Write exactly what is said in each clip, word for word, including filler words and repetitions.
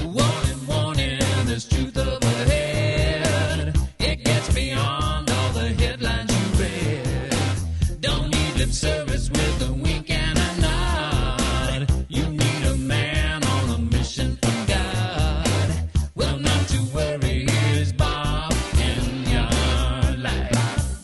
Warning, warning, there's truth up ahead. It gets beyond all the headlines you read. Don't need lip service with a wink and a nod. You need a man on a mission from God. Well, not to worry, here's Bob in your life.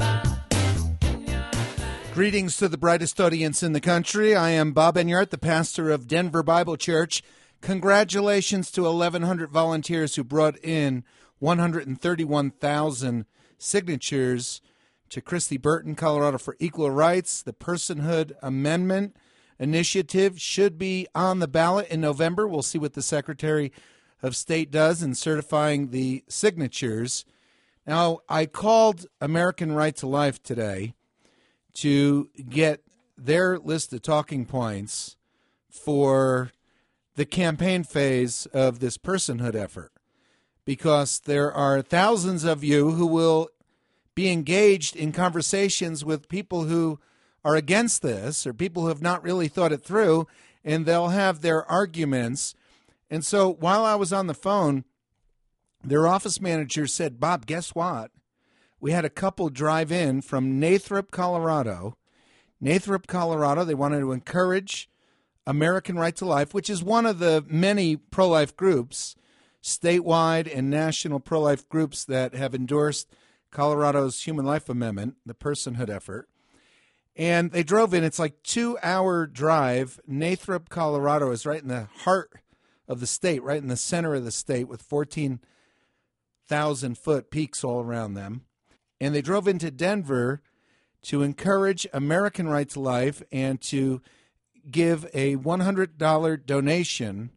Greetings to the brightest audience in the country. I am Bob Enyart, the pastor of Denver Bible Church. Congratulations to eleven hundred volunteers who brought in one hundred thirty-one thousand signatures to Christy Burton, Colorado for Equal Rights. The Personhood Amendment Initiative should be on the ballot in November. We'll see what the Secretary of State does in certifying the signatures. Now, I called American Right to Life today to get their list of talking points for the campaign phase of this personhood effort, because there are thousands of you who will be engaged in conversations with people who are against this or people who have not really thought it through, and they'll have their arguments. And so while I was on the phone, their office manager said, Bob, guess what? We had a couple drive in from Nathrop, Colorado. Nathrop, Colorado, they wanted to encourage American Right to Life, which is one of the many pro-life groups, statewide and national pro-life groups that have endorsed Colorado's Human Life Amendment, the personhood effort. And they drove in. It's like two-hour drive. Nathrop, Colorado is right in the heart of the state, right in the center of the state with fourteen thousand foot peaks all around them. And they drove into Denver to encourage American Right to Life and to give a one hundred dollars donation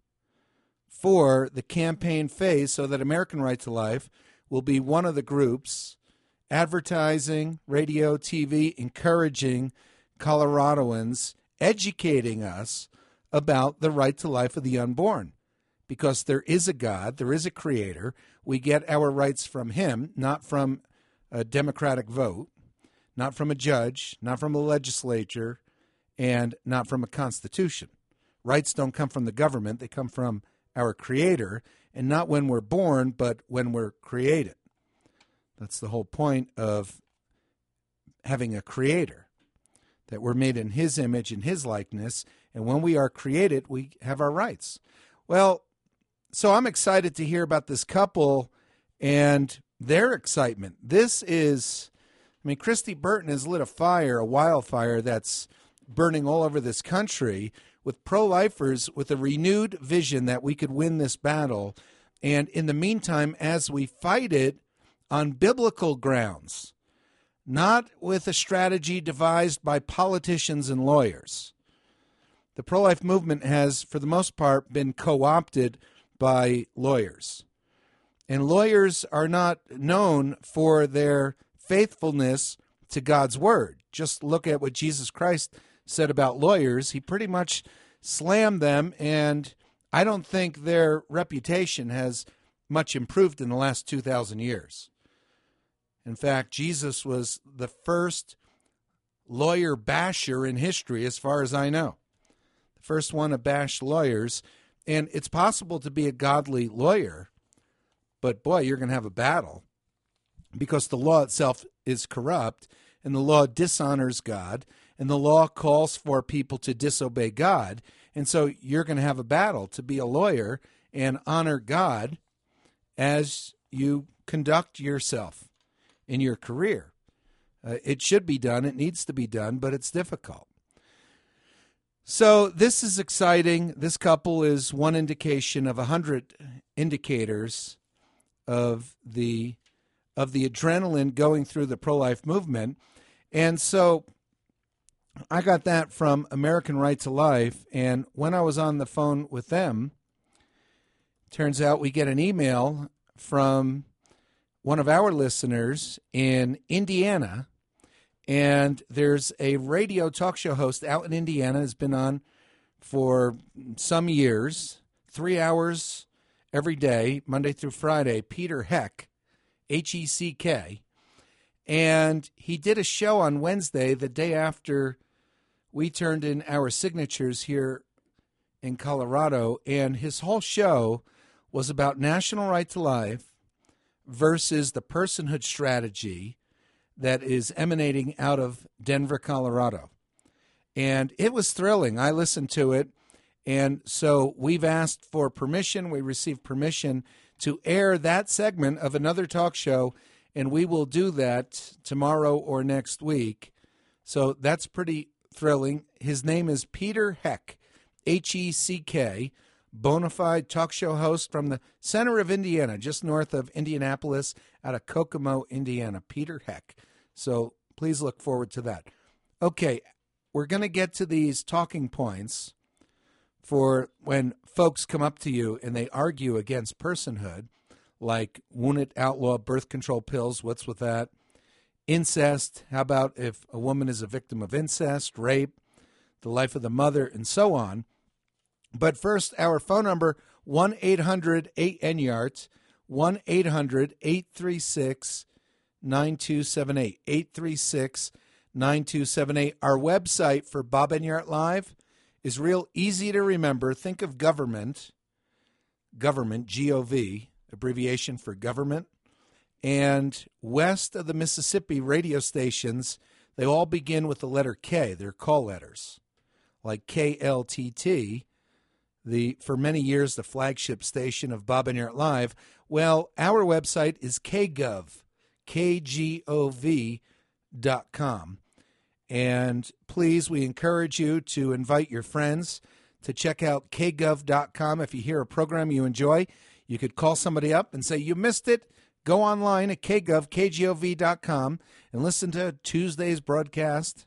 for the campaign phase so that American Right to Life will be one of the groups advertising, radio, T V, encouraging Coloradoans, educating us about the right to life of the unborn. Because there is a God, there is a creator. We get our rights from him, not from a democratic vote, not from a judge, not from a legislature, and not from a constitution. Rights don't come from the government. They come from our creator, and not when we're born, but when we're created. That's the whole point of having a creator, that we're made in his image and his likeness, and when we are created, we have our rights. Well, so I'm excited to hear about this couple and their excitement. This is, I mean, Christy Burton has lit a fire, a wildfire that's burning all over this country with pro-lifers with a renewed vision that we could win this battle. And in the meantime, as we fight it on biblical grounds, not with a strategy devised by politicians and lawyers. The pro-life movement has, for the most part, been co-opted by lawyers. And lawyers are not known for their faithfulness to God's word. Just look at what Jesus Christ said about lawyers. He pretty much slammed them, and I don't think their reputation has much improved in the last two thousand years. In fact, Jesus was the first lawyer basher in history, as far as I know. The first one to bash lawyers. And it's possible to be a godly lawyer, but boy, you're going to have a battle because the law itself is corrupt, and the law dishonors God, and the law calls for people to disobey God. And so you're going to have a battle to be a lawyer and honor God as you conduct yourself in your career. Uh, it should be done. It needs to be done, but it's difficult. So this is exciting. This couple is one indication of a hundred indicators of the of the adrenaline going through the pro-life movement. And so I got that from American Right to Life, and when I was on the phone with them, turns out we get an email from one of our listeners in Indiana. And there's a radio talk show host out in Indiana, has been on for some years, three hours every day, Monday through Friday, Peter Heck, H E C K. And he did a show on Wednesday, the day after we turned in our signatures here in Colorado. And his whole show was about national right to life versus the personhood strategy that is emanating out of Denver, Colorado. And it was thrilling. I listened to it. And so we've asked for permission. We received permission to air that segment of another talk show, and we will do that tomorrow or next week. So that's pretty thrilling. His name is Peter Heck, H E C K, bona fide talk show host from the center of Indiana, just north of Indianapolis, out of Kokomo, Indiana. Peter Heck. So please look forward to that. Okay, we're going to get to these talking points for when folks come up to you and they argue against personhood, like won't it outlaw birth control pills? What's with that? Incest. How about if a woman is a victim of incest, rape, the life of the mother, and so on? But first, our phone number, one eight hundred eight N Y A R T, one eight hundred eight three six nine two seven eight, eight three six nine two seven eight. Our website for Bob Enyart Live is real easy to remember. Think of government, government, G O V, abbreviation for government. And west of the Mississippi radio stations, they all begin with the letter K. They're call letters, like K L T T, the for many years the flagship station of Bob Enyart Live. Well, our website is K Gov, K G O V dot com. And please, we encourage you to invite your friends to check out K Gov dot com. If you hear a program you enjoy, you could call somebody up and say, you missed it. Go online at K Gov, K G O V dot com, and listen to Tuesday's broadcast.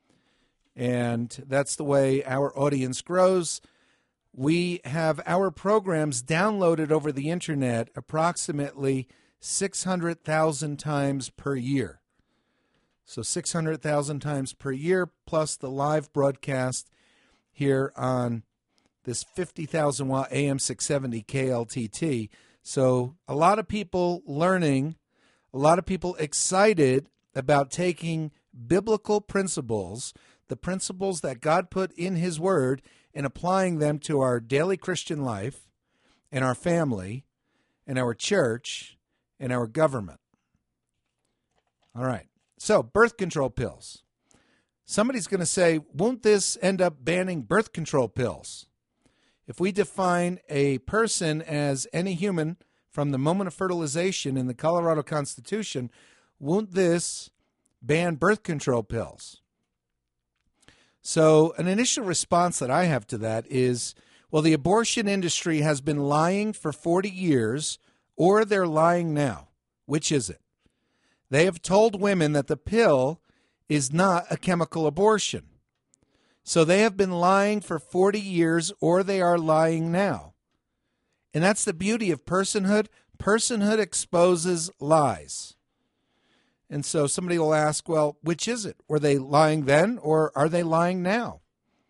And that's the way our audience grows. We have our programs downloaded over the internet approximately six hundred thousand times per year. So six hundred thousand times per year, plus the live broadcast here on this fifty thousand watt A M six seventy K L T T. So a lot of people learning, a lot of people excited about taking biblical principles, the principles that God put in His Word, and applying them to our daily Christian life and our family and our church and our government. All right. So, birth control pills. Somebody's going to say, won't this end up banning birth control pills? If we define a person as any human from the moment of fertilization in the Colorado Constitution, won't this ban birth control pills? So, an initial response that I have to that is, well, the abortion industry has been lying for forty years, or they're lying now. Which is it? They have told women that the pill is not a chemical abortion. So they have been lying for forty years, or they are lying now. And that's the beauty of personhood. Personhood exposes lies. And so somebody will ask, well, which is it? Were they lying then, or are they lying now?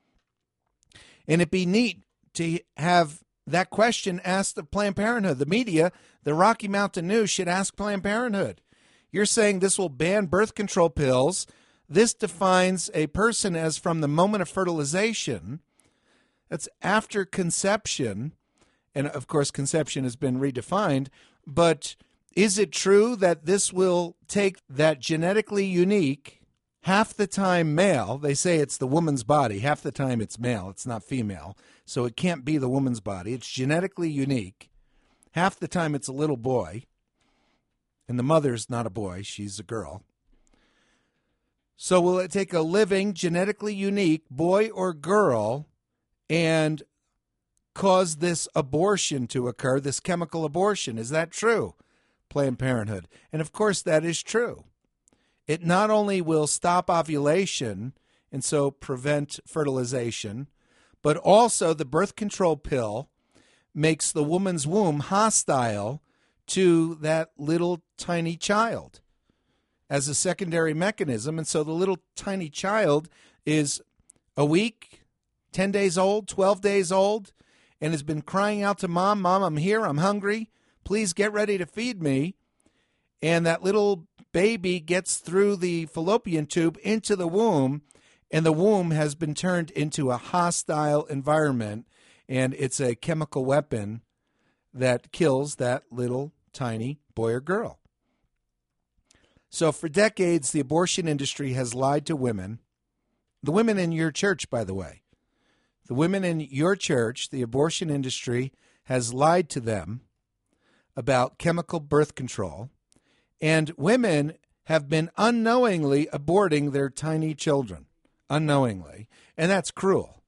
And it'd be neat to have that question asked of Planned Parenthood. The media, the Rocky Mountain News, should ask Planned Parenthood. You're saying this will ban birth control pills. This defines a person as from the moment of fertilization. That's after conception. And, of course, conception has been redefined. But is it true that this will take that genetically unique, half the time male, they say it's the woman's body, half the time it's male, it's not female, so it can't be the woman's body. It's genetically unique. Half the time it's a little boy. And the mother's not a boy, she's a girl. So will it take a living, genetically unique boy or girl and cause this abortion to occur, this chemical abortion? Is that true, Planned Parenthood? And of course that is true. It not only will stop ovulation and so prevent fertilization, but also the birth control pill makes the woman's womb hostile to that little tiny child as a secondary mechanism. And so the little tiny child is a week, ten days old, twelve days old, and has been crying out to mom, Mom, I'm here, I'm hungry, please get ready to feed me. And that little baby gets through the fallopian tube into the womb, and the womb has been turned into a hostile environment, and it's a chemical weapon that kills that little tiny boy or girl. So for decades, the abortion industry has lied to women, the women in your church, by the way. The women in your church, the abortion industry has lied to them about chemical birth control, and women have been unknowingly aborting their tiny children, unknowingly, and that's cruel.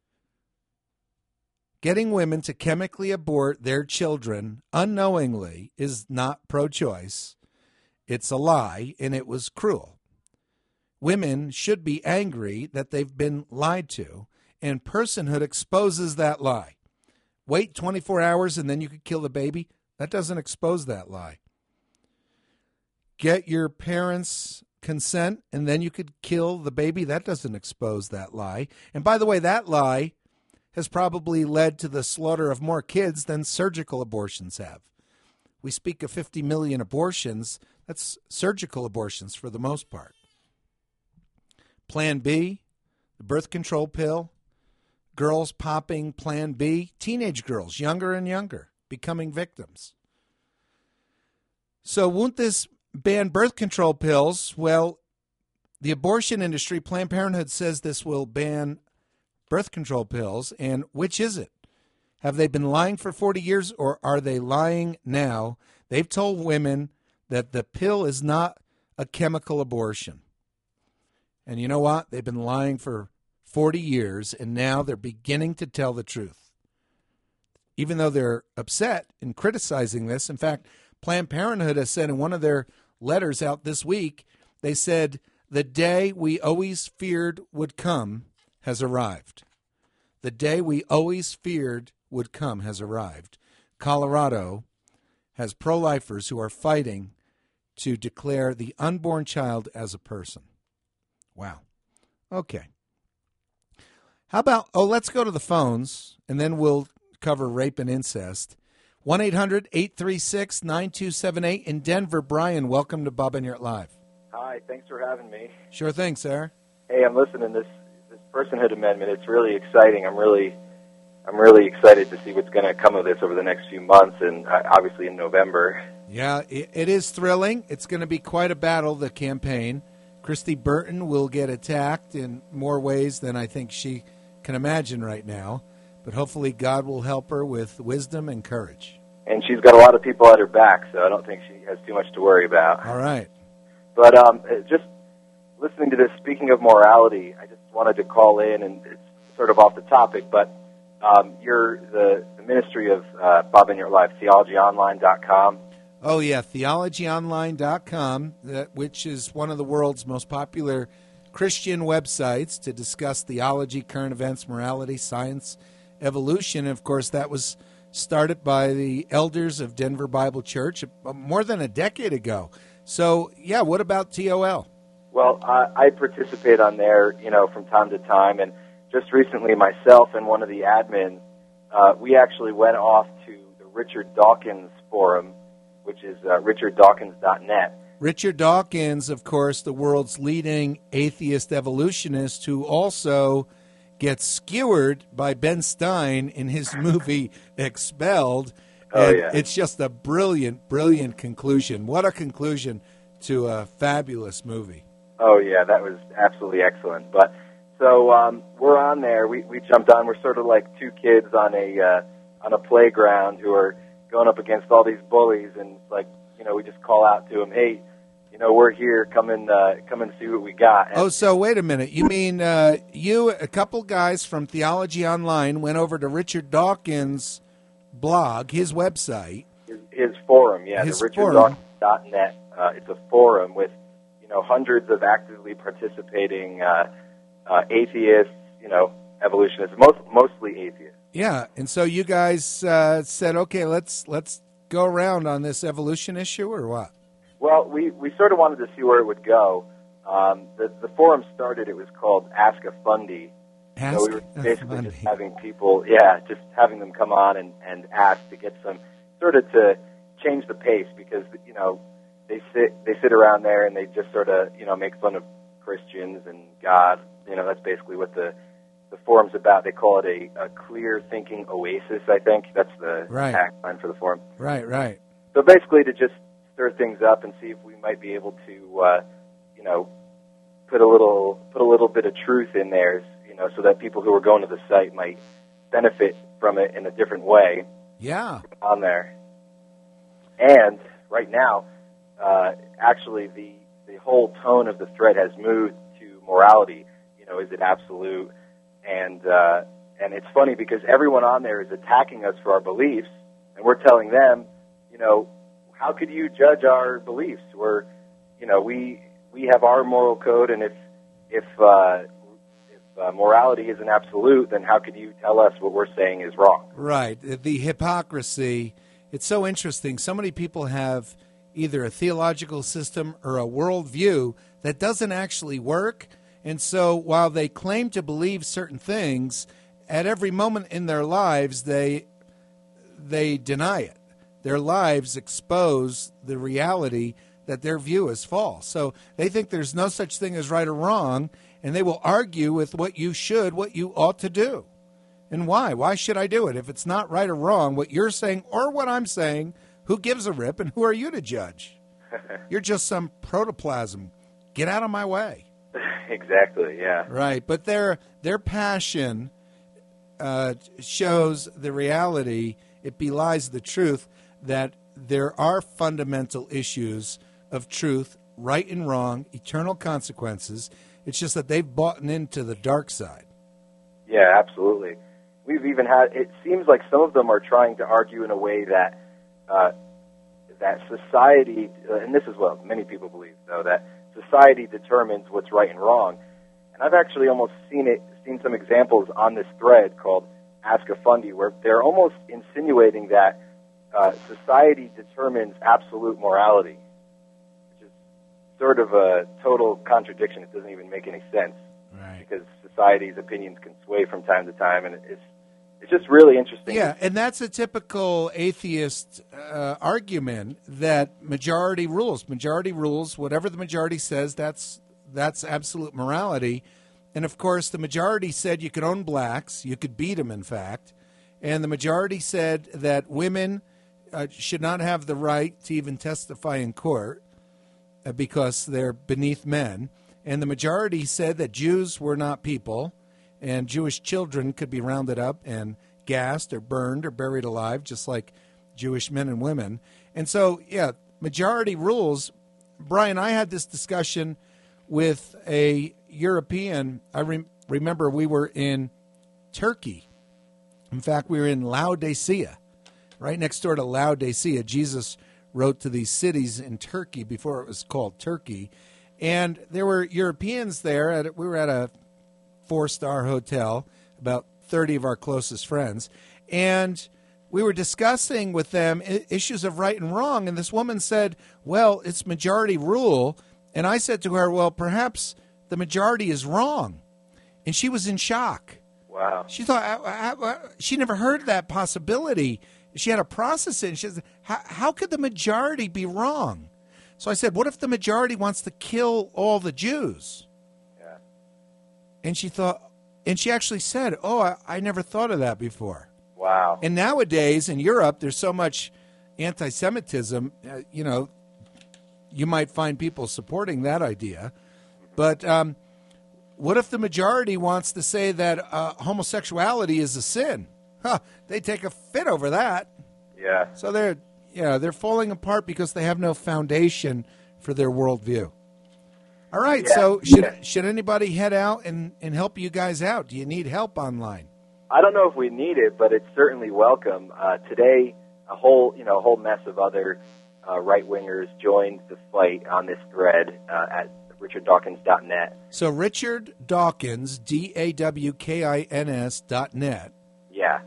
Getting women to chemically abort their children unknowingly is not pro-choice. It's a lie, and it was cruel. Women should be angry that they've been lied to, and personhood exposes that lie. Wait twenty-four hours and then you could kill the baby? That doesn't expose that lie. Get your parents' consent and then you could kill the baby? That doesn't expose that lie. And by the way, that lie has probably led to the slaughter of more kids than surgical abortions have. We speak of fifty million abortions. That's surgical abortions for the most part. Plan B, the birth control pill, girls popping Plan B, teenage girls, younger and younger, becoming victims. So won't this ban birth control pills? Well, the abortion industry, Planned Parenthood, says this will ban birth control pills. And which is it? Have they been lying for forty years, or are they lying now? They've told women that the pill is not a chemical abortion. And you know what? They've been lying for forty years, and now they're beginning to tell the truth. Even though they're upset and criticizing this, in fact, Planned Parenthood has said in one of their letters out this week, they said, the day we always feared would come has arrived. The day we always feared would come has arrived. Colorado has pro-lifers who are fighting to declare the unborn child as a person. Wow. Okay. How about, oh, let's go to the phones, and then we'll cover rape and incest. one eight hundred eight three six nine two seven eight in Denver. Brian, welcome to Bob Enyart Live. Hi, thanks for having me. Sure thing, sir. Hey, I'm listening to this this personhood amendment. It's really exciting. I'm really I'm really excited to see what's going to come of this over the next few months, and uh, obviously in November. Yeah, it, it is thrilling. It's going to be quite a battle, the campaign. Christy Burton will get attacked in more ways than I think she can imagine right now, but hopefully God will help her with wisdom and courage. And she's got a lot of people at her back, so I don't think she has too much to worry about. All right. But um, just listening to this, speaking of morality, I just wanted to call in, and it's sort of off the topic, but um, you're the, the ministry of uh, Bob Enyart Live, theology online dot com. Oh, yeah, theology online dot com, that, which is one of the world's most popular Christian websites to discuss theology, current events, morality, science, evolution. And, of course, that was started by the elders of Denver Bible Church more than a decade ago. So, yeah, what about T O L? Well, I, I participate on there, you know, from time to time, and just recently myself and one of the admins, uh, we actually went off to the Richard Dawkins Forum, which is uh, richard dawkins dot net. Richard Dawkins, of course, the world's leading atheist evolutionist, who also gets skewered by Ben Stein in his movie Expelled. Oh, and yeah. It's just a brilliant, brilliant conclusion. What a conclusion to a fabulous movie. Oh, yeah, that was absolutely excellent. But so um, we're on there. We we jumped on. We're sort of like two kids on a uh, on a playground who are going up against all these bullies, and like, you know, we just call out to them, hey, you know, we're here, come and, uh, come and see what we got. And oh, so wait a minute. You mean uh, you, a couple guys from Theology Online went over to Richard Dawkins' blog, his website. His, his forum, yeah, his the richard forum. dawkins dot net. Uh, it's a forum with, you know, hundreds of actively participating uh, uh, atheists, you know, evolutionists, most, mostly atheists. Yeah, and so you guys uh, said, okay, let's let's go around on this evolution issue, or what? Well, we, we sort of wanted to see where it would go. Um, the, the forum started, it was called Ask a Fundy. Ask so we were basically Fundy. just having people, yeah, just having them come on and, and ask to get some, sort of to change the pace, because, you know, they sit they sit around there and they just sort of, you know, make fun of Christians and God. You know, that's basically what the the forum's about. They call it a, a clear thinking oasis, I think. That's the Right. tagline for the forum. Right, right. So basically to just stir things up and see if we might be able to, uh, you know, put a little put a little bit of truth in there, you know, so that people who are going to the site might benefit from it in a different way Yeah. on there. And right now, uh, actually the, the whole tone of the thread has moved to morality. You know, is it absolute? And uh, and it's funny because everyone on there is attacking us for our beliefs, and we're telling them, you know, how could you judge our beliefs? We're, you know, we we have our moral code, and if if uh, if uh, morality isn't absolute, then how could you tell us what we're saying is wrong? Right. The hypocrisy, it's so interesting. So many people have either a theological system or a worldview that doesn't actually work. And so while they claim to believe certain things, at every moment in their lives, they they deny it. Their lives expose the reality that their view is false. So they think there's no such thing as right or wrong, and they will argue with what you should, what you ought to do. And why? Why should I do it? If it's not right or wrong, what you're saying or what I'm saying, who gives a rip, and who are you to judge? You're just some protoplasm. Get out of my way. Exactly, yeah. Right, but their their passion uh, shows the reality. It belies the truth that there are fundamental issues of truth, right and wrong, eternal consequences. It's just that they've bought into the dark side. Yeah, absolutely. We've even had, it seems like some of them are trying to argue in a way that uh, that society, uh, and this is what many people believe, though, that society determines what's right and wrong. And I've actually almost seen it, seen some examples on this thread called Ask a Fundy, where they're almost insinuating that uh, society determines absolute morality, which is sort of a total contradiction. It doesn't even make any sense. Right. Because society's opinions can sway from time to time, and it's it's just really interesting. Yeah, and that's a typical atheist uh, argument that majority rules. Majority rules. Whatever the majority says, that's that's absolute morality. And, of course, the majority said you could own blacks. You could beat them, in fact. And the majority said that women uh, should not have the right to even testify in court uh, because they're beneath men. And the majority said that Jews were not people, and Jewish children could be rounded up and gassed or burned or buried alive, just like Jewish men and women. And so, yeah, majority rules. Brian, I had this discussion with a European. I re- remember we were in Turkey. In fact, we were in Laodicea, right next door to Laodicea. Jesus wrote to these cities in Turkey before it was called Turkey. And there were Europeans there. At, we were at a four-star hotel, about thirty of our closest friends. And we were discussing with them issues of right and wrong. And this woman said, well, it's majority rule. And I said to her, well, perhaps the majority is wrong. And she was in shock. Wow. She thought, I, I, I, she never heard that possibility. She had to process it. And she said, how, how could the majority be wrong? So I said, what if the majority wants to kill all the Jews? Yeah. And she thought, and she actually said, oh, I, I never thought of that before. Wow. And nowadays in Europe, there's so much anti-Semitism, uh, you know, you might find people supporting that idea. But um, what if the majority wants to say that uh, homosexuality is a sin? Huh, they take a fit over that. Yeah. So they're, yeah, they're falling apart because they have no foundation for their worldview. All right, Yeah. so should Yeah. should anybody head out and, and help you guys out? Do you need help online? I don't know if we need it, but it's certainly welcome. Uh, today, a whole you know a whole mess of other uh, right wingers joined the fight on this thread uh, at richard dawkins dot net. So Richard Dawkins, D A W K I N S dot net. Yeah.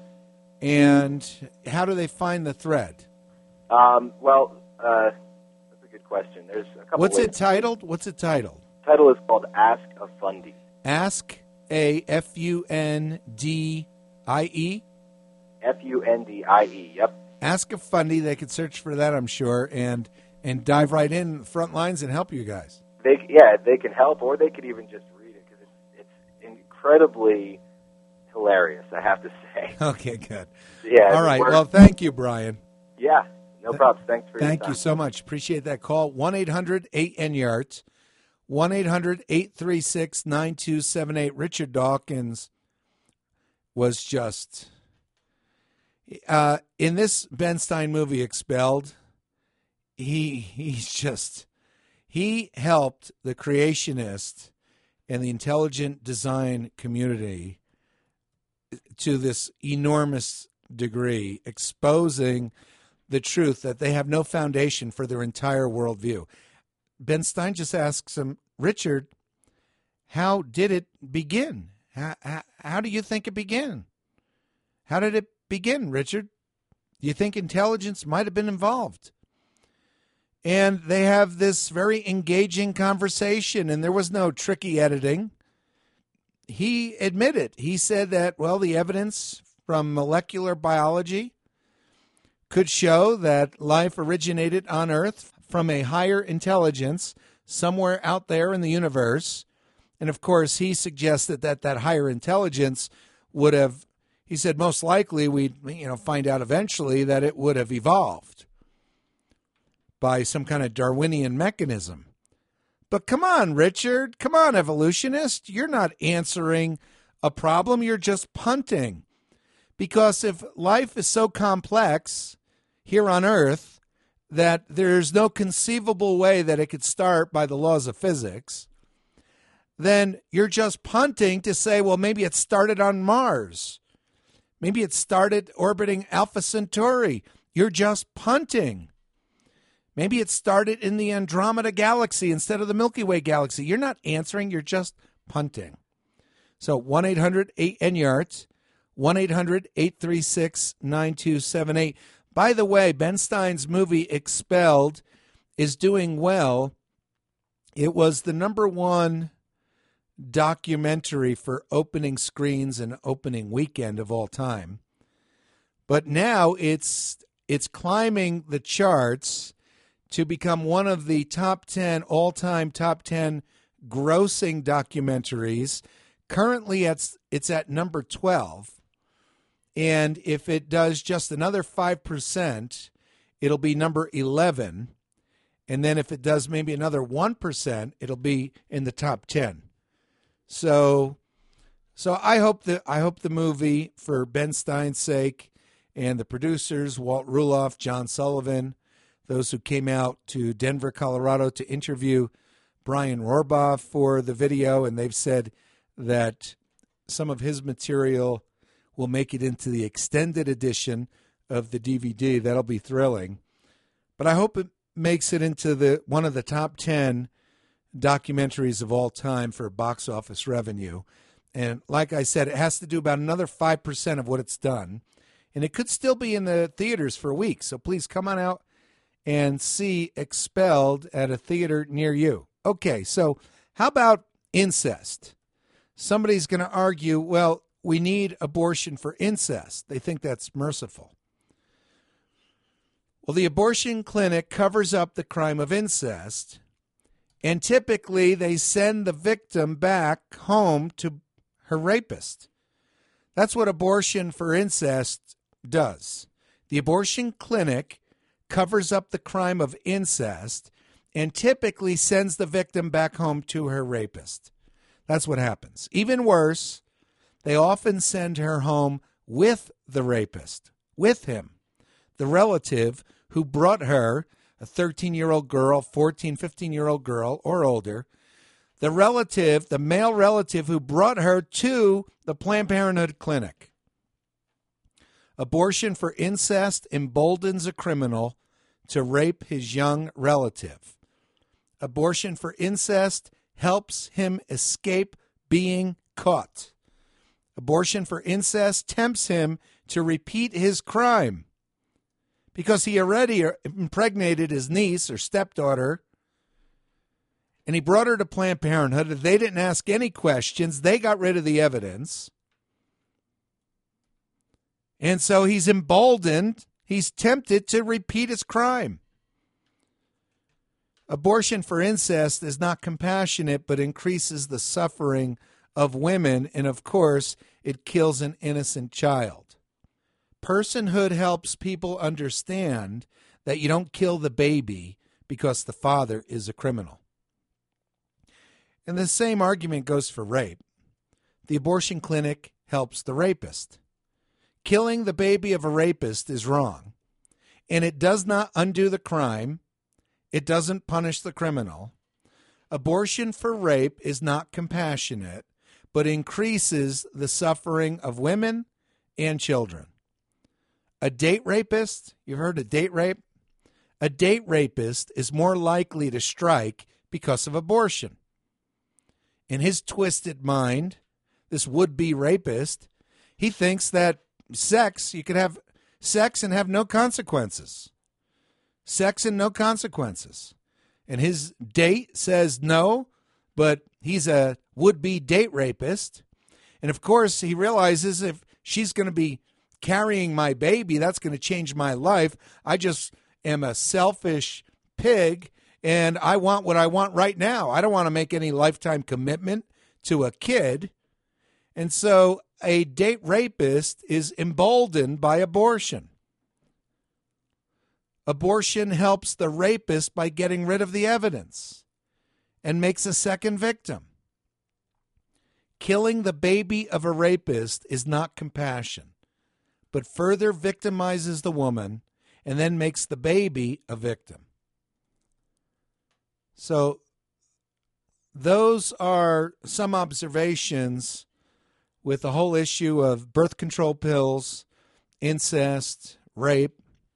And how do they find the thread? Um, well, uh, that's a good question. There's a couple. What's ways. it titled? What's it titled? The title is called Ask a Fundy. Ask a F U N D I E. F U N D I E. Yep. Ask a Fundy. They could search for that, I'm sure, and and dive right in the front lines and help you guys. They yeah they can help, or they could even just read it because it's it's incredibly hilarious, I have to say. Okay, good. Yeah. All right. we're- Well, thank you, Brian. Yeah, no problem. Thanks for your Thank time. you so much. Appreciate that call. one eight hundred eight N Y A R T, one eight hundred eight three six nine two seven eight. Richard Dawkins was just, uh, in this Ben Stein movie, Expelled, he he's just, he helped the creationist and the intelligent design community to this enormous degree, exposing the truth that they have no foundation for their entire worldview. Ben Stein just asks him, Richard, how did it begin? How, how, how do you think it began? How did it begin, Richard? Do you think intelligence might have been involved? And they have this very engaging conversation, and there was no tricky editing. He admitted, he said that, well, the evidence from molecular biology could show that life originated on Earth from a higher intelligence somewhere out there in the universe. And, of course, he suggested that that higher intelligence would have, he said, most likely we'd you know find out eventually that it would have evolved by some kind of Darwinian mechanism. But come on, Richard. Come on, evolutionist. You're not answering a problem. You're just punting. Because if life is so complex here on Earth that there's no conceivable way that it could start by the laws of physics, then you're just punting to say, well, maybe it started on Mars. Maybe it started orbiting Alpha Centauri. You're just punting. Maybe it started in the Andromeda Galaxy instead of the Milky Way Galaxy. You're not answering. You're just punting. So one eight hundred eight N Y A R T, one eight hundred eight three six nine two seven eight. By the way, Ben Stein's movie Expelled is doing well. It was the number one documentary for opening screens and opening weekend of all time. But now it's it's climbing the charts to become one of the top ten, all-time top ten grossing documentaries. Currently, it's, it's at number twelve. And if it does just another five percent, it'll be number eleven. And then if it does maybe another one percent, it'll be in the top ten. So so I hope that I hope the movie, for Ben Stein's sake, and the producers, Walt Ruloff, John Sullivan, those who came out to Denver, Colorado to interview Brian Rohrbaugh for the video, and they've said that some of his material will make it into the extended edition of the D V D. That'll be thrilling. But I hope it makes it into the one of the top ten documentaries of all time for box office revenue. And like I said, it has to do about another five percent of what it's done. And it could still be in the theaters for weeks. So please come on out and see Expelled at a theater near you. Okay, so how about incest? Somebody's going to argue, well, we need abortion for incest. They think that's merciful. Well, the abortion clinic covers up the crime of incest, and typically they send the victim back home to her rapist. That's what abortion for incest does. The abortion clinic covers up the crime of incest and typically sends the victim back home to her rapist. That's what happens. Even worse, they often send her home with the rapist, with him, the relative who brought her, a thirteen-year-old girl, fourteen, fifteen-year-old girl, or older, the relative, the male relative who brought her to the Planned Parenthood clinic. Abortion for incest emboldens a criminal to rape his young relative. Abortion for incest helps him escape being caught. Abortion for incest tempts him to repeat his crime because he already impregnated his niece or stepdaughter, and he brought her to Planned Parenthood. They didn't ask any questions. They got rid of the evidence. And so he's emboldened. He's tempted to repeat his crime. Abortion for incest is not compassionate, but increases the suffering of women. And, of course, it kills an innocent child. Personhood helps people understand that you don't kill the baby because the father is a criminal. And the same argument goes for rape. The abortion clinic helps the rapist. Killing the baby of a rapist is wrong, and it does not undo the crime. It doesn't punish the criminal. Abortion for rape is not compassionate, but increases the suffering of women and children. A date rapist, you've heard of date rape? A date rapist is more likely to strike because of abortion. In his twisted mind, this would-be rapist, he thinks that sex, you could have sex and have no consequences. Sex and no consequences. And his date says no, but he's a would-be date rapist. And of course, he realizes if she's going to be carrying my baby, that's going to change my life. I just am a selfish pig, and I want what I want right now. I don't want to make any lifetime commitment to a kid. And so a date rapist is emboldened by abortion. Abortion helps the rapist by getting rid of the evidence and makes a second victim. Killing the baby of a rapist is not compassion, but further victimizes the woman and then makes the baby a victim. So those are some observations with the whole issue of birth control pills, incest, rape.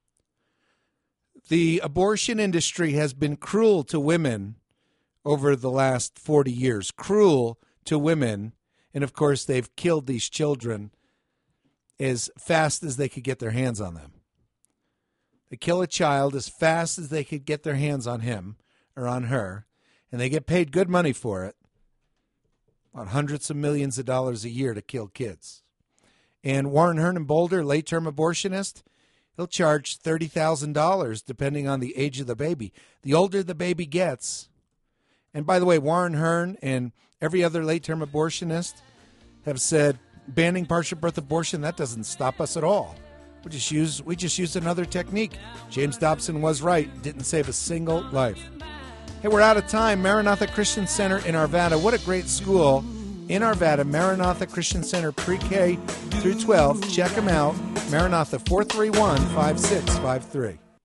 The abortion industry has been cruel to women over the last forty years, cruel to women. And, of course, they've killed these children as fast as they could get their hands on them. They kill a child as fast as they could get their hands on him or on her, and they get paid good money for it, about hundreds of millions of dollars a year to kill kids. And Warren Hernan Boulder, late-term abortionist, he'll charge thirty thousand dollars depending on the age of the baby. The older the baby gets, and by the way, Warren Hearn and every other late-term abortionist have said banning partial birth abortion, that doesn't stop us at all. We just use we just use another technique. James Dobson was right. Didn't save a single life. Hey, we're out of time. Maranatha Christian Center in Arvada. What a great school in Arvada. Maranatha Christian Center pre-K through twelve. Check them out. Maranatha, four three one, five six five three.